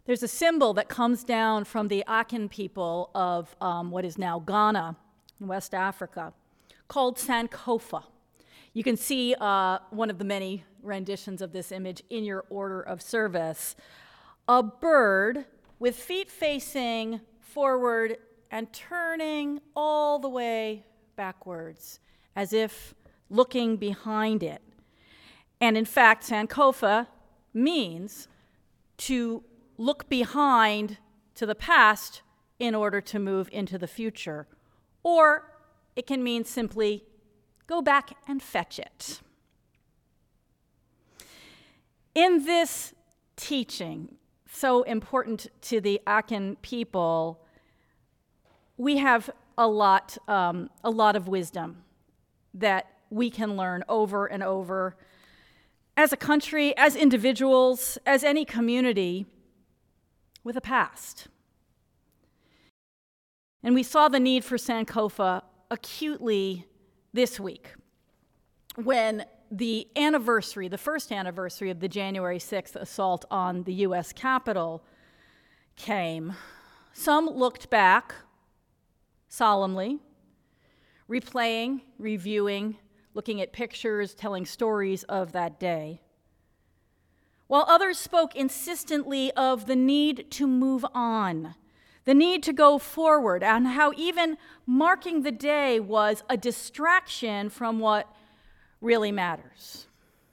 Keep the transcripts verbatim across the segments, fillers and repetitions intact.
There's a symbol that comes down from the Akan people of um, what is now Ghana in West Africa called Sankofa. You can see uh, one of the many renditions of this image in your order of service. A bird with feet facing forward and turning all the way backwards, as if looking behind it. And in fact, Sankofa means to look behind to the past in order to move into the future. Or it can mean simply, go back and fetch it. In this teaching, so important to the Akan people, we have a lot, um, a lot of wisdom that we can learn over and over as a country, as individuals, as any community with a past. And we saw the need for Sankofa acutely this week when the anniversary, the first anniversary of the January sixth assault on the U S Capitol came. Some looked back solemnly, replaying, reviewing, looking at pictures, telling stories of that day, while others spoke insistently of the need to move on, the need to go forward, and how even marking the day was a distraction from what really matters.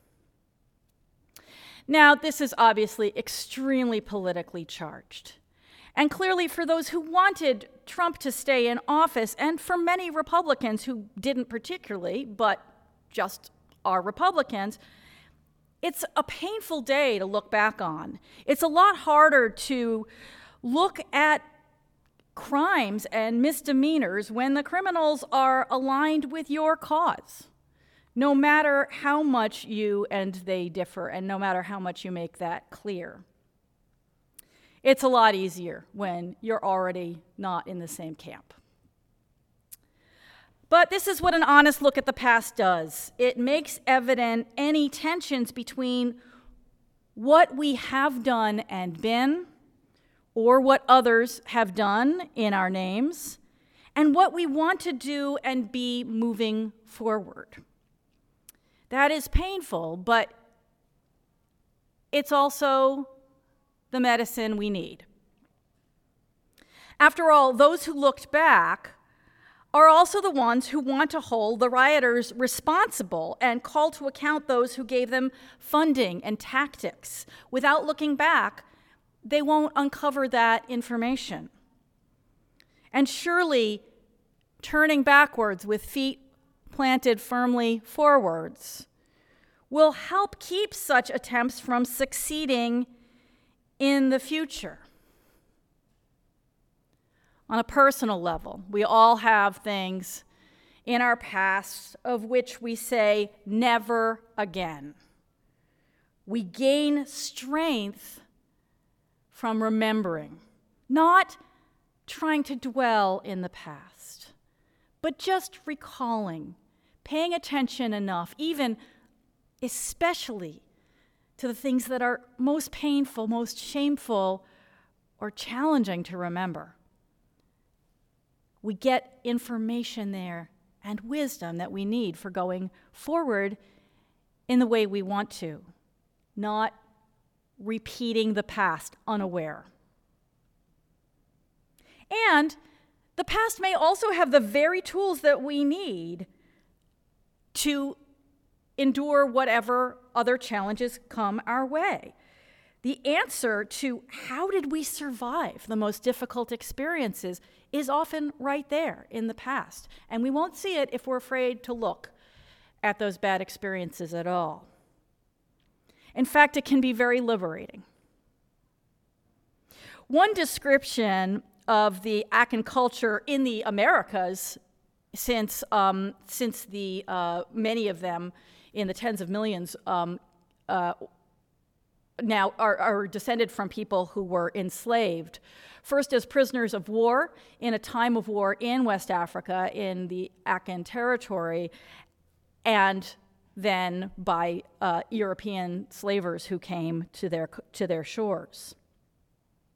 Now, this is obviously extremely politically charged. And clearly for those who wanted Trump to stay in office, and for many Republicans who didn't particularly, but just are Republicans, it's a painful day to look back on. It's a lot harder to look at crimes and misdemeanors when the criminals are aligned with your cause, no matter how much you and they differ, and no matter how much you make that clear. It's a lot easier when you're already not in the same camp. But this is what an honest look at the past does. It makes evident any tensions between what we have done and been, or what others have done in our names, and what we want to do and be moving forward. That is painful, but it's also the medicine we need. After all, those who looked back are also the ones who want to hold the rioters responsible and call to account those who gave them funding and tactics. Without looking back, they won't uncover that information. And surely, turning backwards with feet planted firmly forwards will help keep such attempts from succeeding in the future. On a personal level, we all have things in our past of which we say, never again. We gain strength from remembering, not trying to dwell in the past, but just recalling, paying attention enough, even especially to the things that are most painful, most shameful, or challenging to remember. We get information there and wisdom that we need for going forward in the way we want to, not repeating the past unaware. And the past may also have the very tools that we need to endure whatever other challenges come our way. The answer to how did we survive the most difficult experiences is often right there in the past. And we won't see it if we're afraid to look at those bad experiences at all. In fact, it can be very liberating. One description of the Akan culture in the Americas, since, um, since the uh, many of them in the tens of millions um, uh, now are, are descended from people who were enslaved, first as prisoners of war in a time of war in West Africa, in the Akan territory, and then by uh, European slavers who came to their, to their shores.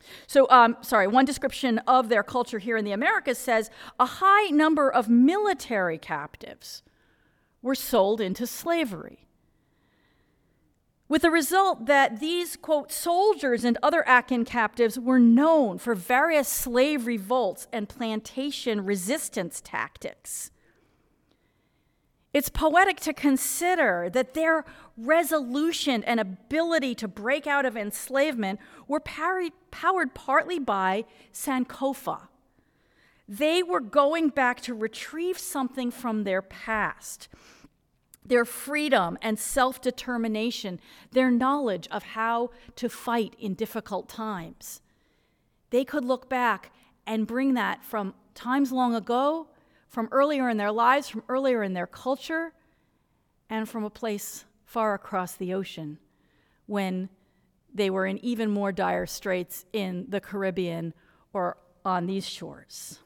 So, um, sorry, one description of their culture here in the Americas says a high number of military captives were sold into slavery, with the result that these, quote, soldiers and other Akan captives were known for various slave revolts and plantation resistance tactics. It's poetic to consider that their resolution and ability to break out of enslavement were parried, powered partly by Sankofa. They were going back to retrieve something from their past, their freedom and self-determination, their knowledge of how to fight in difficult times. They could look back and bring that from times long ago, from earlier in their lives, from earlier in their culture, and from a place far across the ocean when they were in even more dire straits in the Caribbean or on these shores.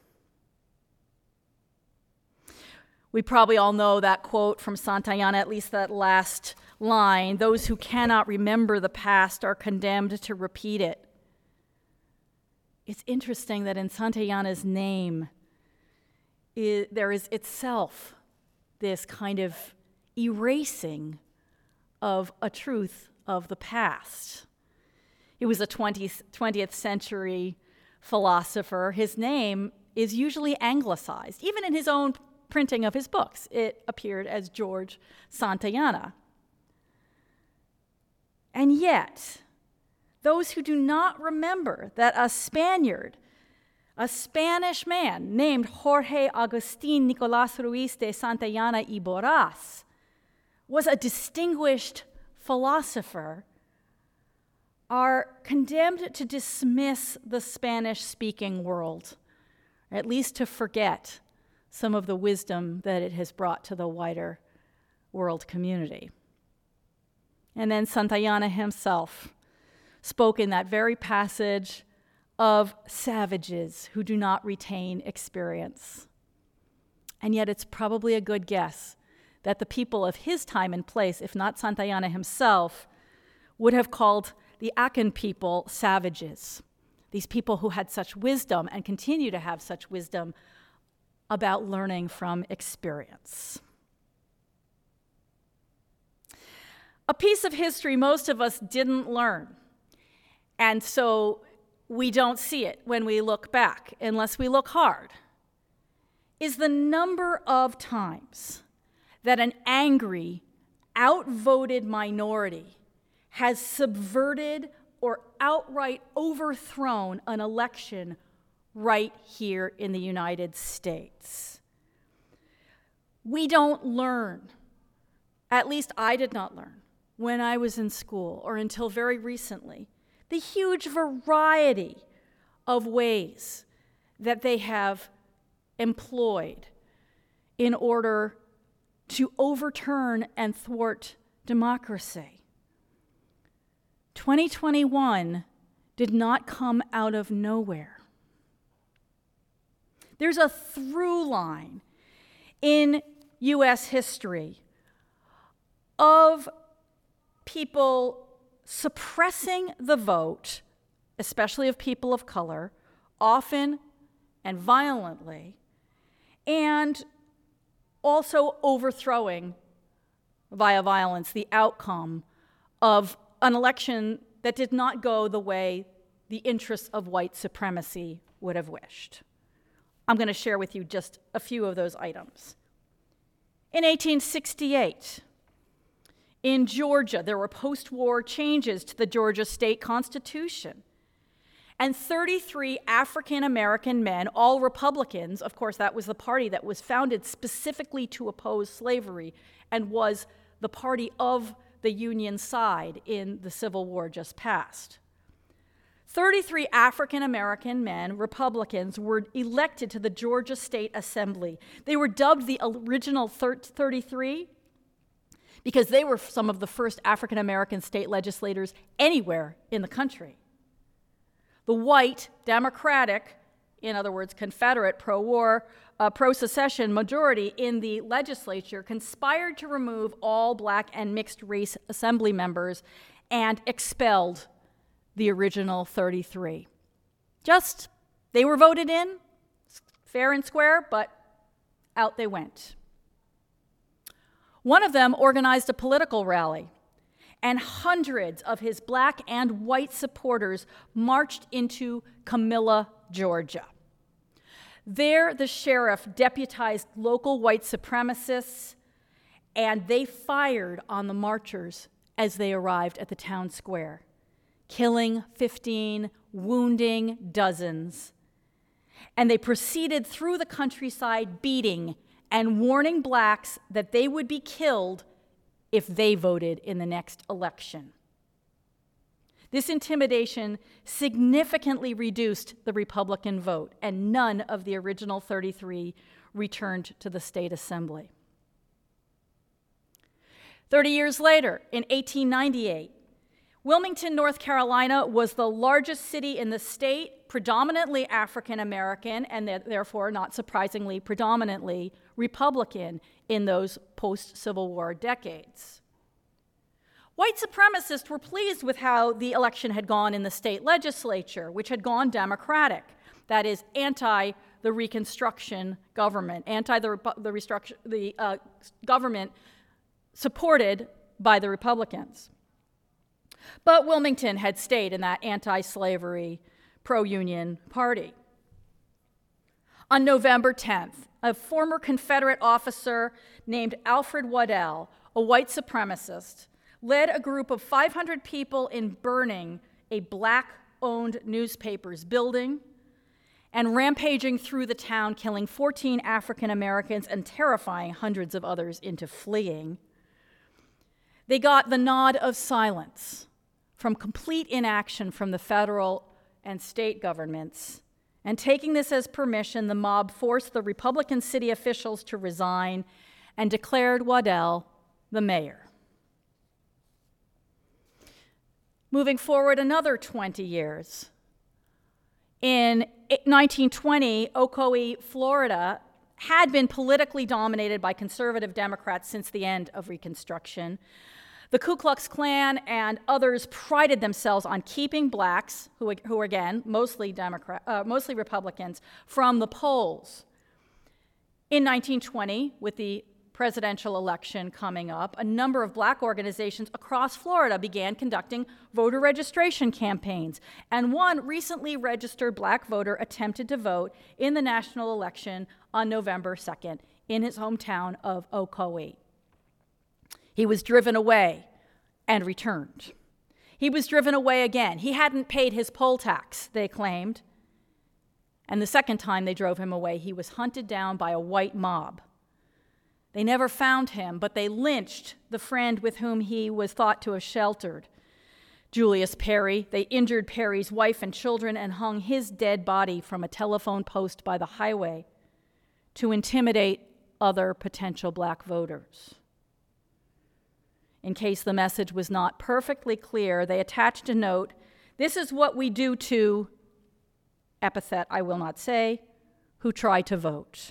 We probably all know that quote from Santayana, at least that last line, "Those who cannot remember the past are condemned to repeat it." It's interesting that in Santayana's name, Is, there is itself this kind of erasing of a truth of the past. He was a twentieth, twentieth century philosopher. His name is usually anglicized. Even in his own printing of his books, it appeared as George Santayana. And yet, those who do not remember that a Spaniard, a Spanish man named Jorge Agustín Nicolás Ruiz de Santayana y Borrás was a distinguished philosopher, are condemned to dismiss the Spanish-speaking world, or at least to forget some of the wisdom that it has brought to the wider world community. And then Santayana himself spoke in that very passage of savages who do not retain experience. And yet it's probably a good guess that the people of his time and place, if not Santayana himself, would have called the Akan people savages, these people who had such wisdom and continue to have such wisdom about learning from experience. A piece of history most of us didn't learn, and so we don't see it when we look back, unless we look hard, is the number of times that an angry, outvoted minority has subverted or outright overthrown an election right here in the United States. We don't learn, at least I did not learn when I was in school or until very recently, the huge variety of ways that they have employed in order to overturn and thwart democracy. twenty twenty-one did not come out of nowhere. There's a through line in U S history of people suppressing the vote, especially of people of color, often and violently, and also overthrowing via violence the outcome of an election that did not go the way the interests of white supremacy would have wished. I'm going to share with you just a few of those items. In eighteen sixty-eight, in Georgia, there were post-war changes to the Georgia state constitution. And thirty-three African-American men, all Republicans, of course, that was the party that was founded specifically to oppose slavery and was the party of the Union side in the Civil War just passed. thirty-three African-American men, Republicans, were elected to the Georgia State Assembly. They were dubbed the original thirty-three because they were some of the first African-American state legislators anywhere in the country. The white, Democratic, in other words, Confederate, pro-war, uh, pro-secession majority in the legislature conspired to remove all black and mixed race assembly members and expelled the original thirty-three. Just, they were voted in, fair and square, but out they went. One of them organized a political rally, and hundreds of his black and white supporters marched into Camilla, Georgia. There, the sheriff deputized local white supremacists, and they fired on the marchers as they arrived at the town square, killing fifteen, wounding dozens. And they proceeded through the countryside beating and warning blacks that they would be killed if they voted in the next election. This intimidation significantly reduced the Republican vote, and none of the original thirty-three returned to the state assembly. Thirty years later, in eighteen ninety-eight, Wilmington, North Carolina was the largest city in the state, predominantly African American, and therefore, not surprisingly, predominantly Republican in those post-Civil War decades. White supremacists were pleased with how the election had gone in the state legislature, which had gone Democratic, that is, anti the Reconstruction government, anti the, the, restructure, the uh, government supported by the Republicans. But Wilmington had stayed in that anti-slavery, pro-union party. On November tenth, a former Confederate officer named Alfred Waddell, a white supremacist, led a group of five hundred people in burning a black-owned newspaper's building and rampaging through the town, killing fourteen African Americans and terrifying hundreds of others into fleeing. They got the nod of silence from complete inaction from the federal and state governments. And taking this as permission, the mob forced the Republican city officials to resign and declared Waddell the mayor. Moving forward another twenty years, in nineteen twenty, Ocoee, Florida, had been politically dominated by conservative Democrats since the end of Reconstruction. The Ku Klux Klan and others prided themselves on keeping blacks, who, who were again mostly Democrat, uh, mostly Republicans, from the polls. In nineteen twenty, with the presidential election coming up, a number of black organizations across Florida began conducting voter registration campaigns, and one recently registered black voter attempted to vote in the national election on November second in his hometown of Ocoee. He was driven away and returned. He was driven away again. He hadn't paid his poll tax, they claimed. And the second time they drove him away, he was hunted down by a white mob. They never found him, but they lynched the friend with whom he was thought to have sheltered, Julius Perry. They injured Perry's wife and children and hung his dead body from a telephone post by the highway to intimidate other potential black voters. In case the message was not perfectly clear, they attached a note, "This is what we do to," epithet I will not say, "who try to vote."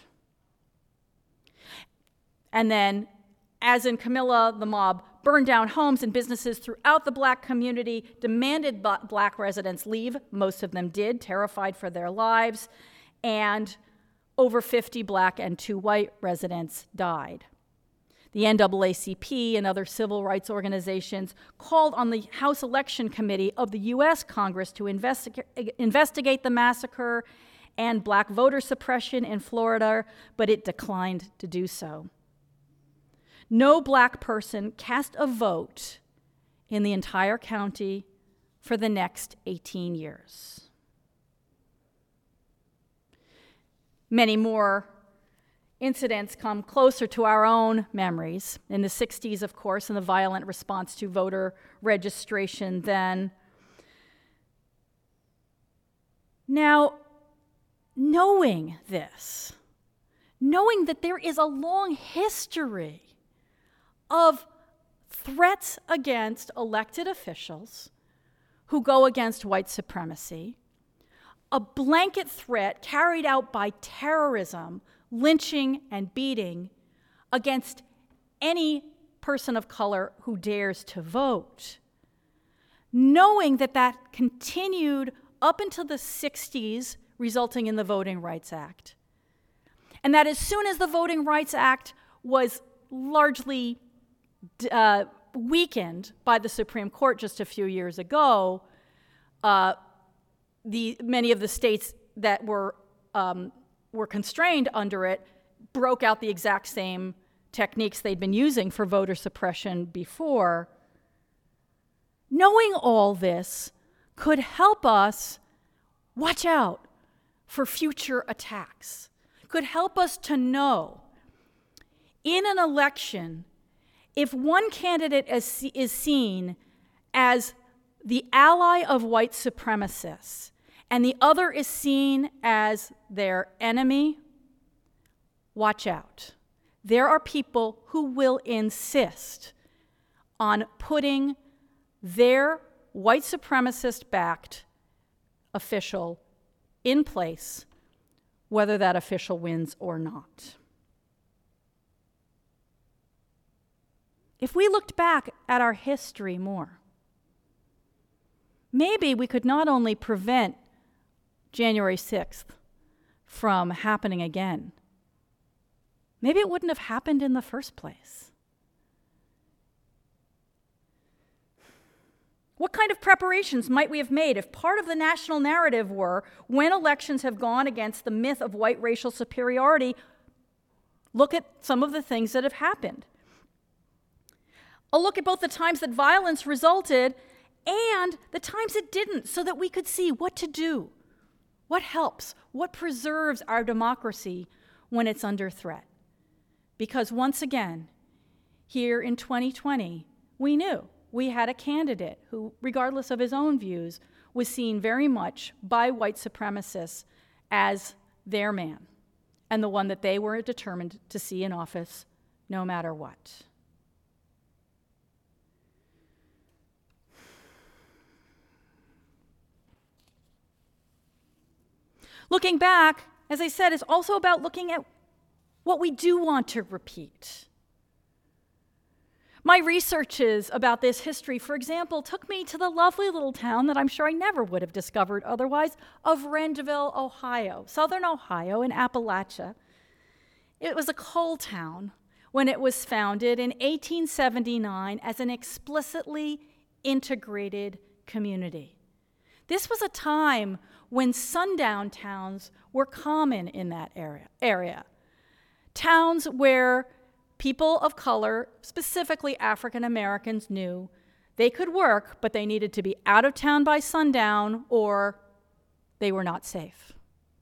And then, as in Camilla, the mob burned down homes and businesses throughout the black community, demanded black residents leave. Most of them did, terrified for their lives, and over fifty black and two white residents died. The N double A C P and other civil rights organizations called on the House Election Committee of the U S Congress to investigate, investigate the massacre and black voter suppression in Florida, but it declined to do so. No black person cast a vote in the entire county for the next eighteen years. Many more incidents come closer to our own memories. In the sixties, of course, and the violent response to voter registration then. Now, knowing this, knowing that there is a long history of threats against elected officials who go against white supremacy, a blanket threat carried out by terrorism, lynching and beating against any person of color who dares to vote. Knowing that that continued up until the sixties, resulting in the Voting Rights Act. And that as soon as the Voting Rights Act was largely uh, weakened by the Supreme Court just a few years ago, uh, the, many of the states that were, um, were constrained under it broke out the exact same techniques they'd been using for voter suppression before. Knowing all this could help us watch out for future attacks, could help us to know in an election if one candidate is, is seen as the ally of white supremacists and the other is seen as their enemy, watch out. There are people who will insist on putting their white supremacist-backed official in place, whether that official wins or not. If we looked back at our history more, maybe we could not only prevent January sixth from happening again, maybe it wouldn't have happened in the first place. What kind of preparations might we have made if part of the national narrative were, when elections have gone against the myth of white racial superiority, look at some of the things that have happened. A look at both the times that violence resulted and the times it didn't, so that we could see what to do, what helps, what preserves our democracy when it's under threat. Because once again, here in twenty twenty, we knew we had a candidate who, regardless of his own views, was seen very much by white supremacists as their man and the one that they were determined to see in office no matter what. Looking back, as I said, is also about looking at what we do want to repeat. My researches about this history, for example, took me to the lovely little town that I'm sure I never would have discovered otherwise, of Wrenville, Ohio, southern Ohio in Appalachia. It was a coal town when it was founded in eighteen seventy-nine as an explicitly integrated community. This was a time when sundown towns were common in that area. area. Towns where people of color, specifically African Americans, knew they could work, but they needed to be out of town by sundown or they were not safe.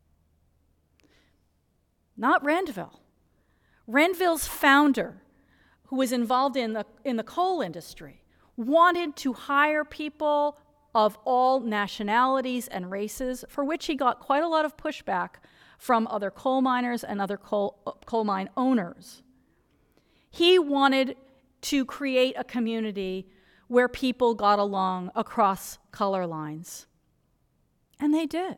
Not Wrenville. Wrenville's founder, who was involved in the, in the coal industry, wanted to hire people of all nationalities and races, for which he got quite a lot of pushback from other coal miners and other coal, coal mine owners. He wanted to create a community where people got along across color lines. And they did.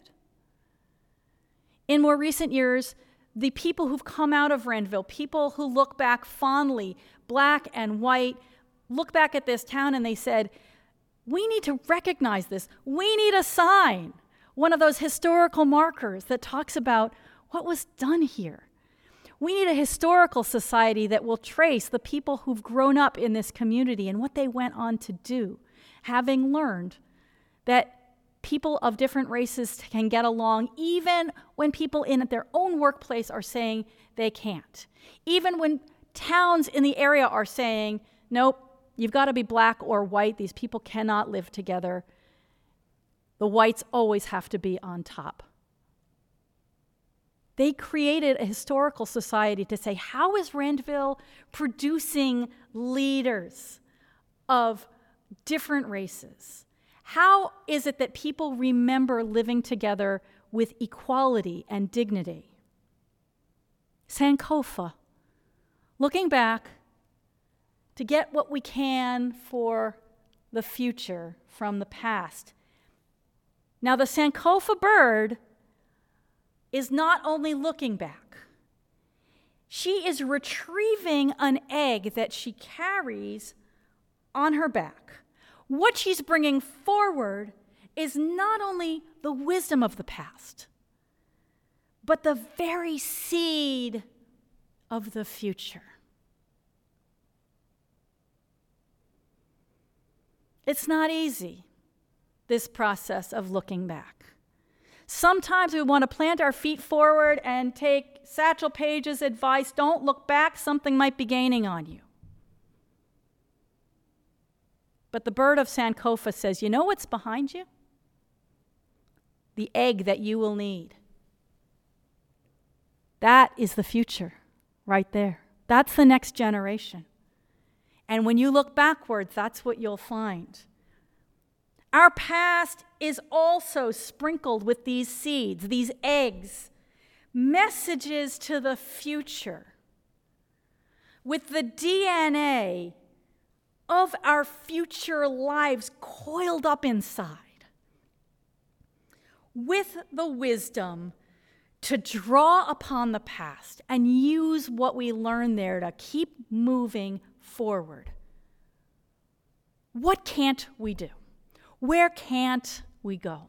In more recent years, the people who've come out of Wrenville, people who look back fondly, black and white, look back at this town and they said, we need to recognize this. We need a sign, one of those historical markers that talks about what was done here. We need a historical society that will trace the people who've grown up in this community and what they went on to do, having learned that people of different races can get along even when people in their own workplace are saying they can't. Even when towns in the area are saying, nope, you've got to be black or white. These people cannot live together. The whites always have to be on top. They created a historical society to say, how is Wrenville producing leaders of different races? How is it that people remember living together with equality and dignity? Sankofa, looking back to get what we can for the future from the past. Now, the Sankofa bird is not only looking back, she is retrieving an egg that she carries on her back. What she's bringing forward is not only the wisdom of the past, but the very seed of the future. It's not easy, this process of looking back. Sometimes we want to plant our feet forward and take Satchel Paige's advice, don't look back, something might be gaining on you. But the bird of Sankofa says, you know what's behind you? The egg that you will need. That is the future right there. That's the next generation. And when you look backwards, that's what you'll find. Our past is also sprinkled with these seeds, these eggs, messages to the future, with the D N A of our future lives coiled up inside, with the wisdom to draw upon the past and use what we learn there to keep moving forward. What can't we do? Where can't we go?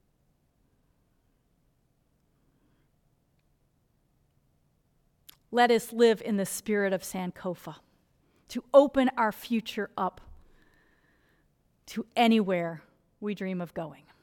Let us live in the spirit of Sankofa, to open our future up to anywhere we dream of going.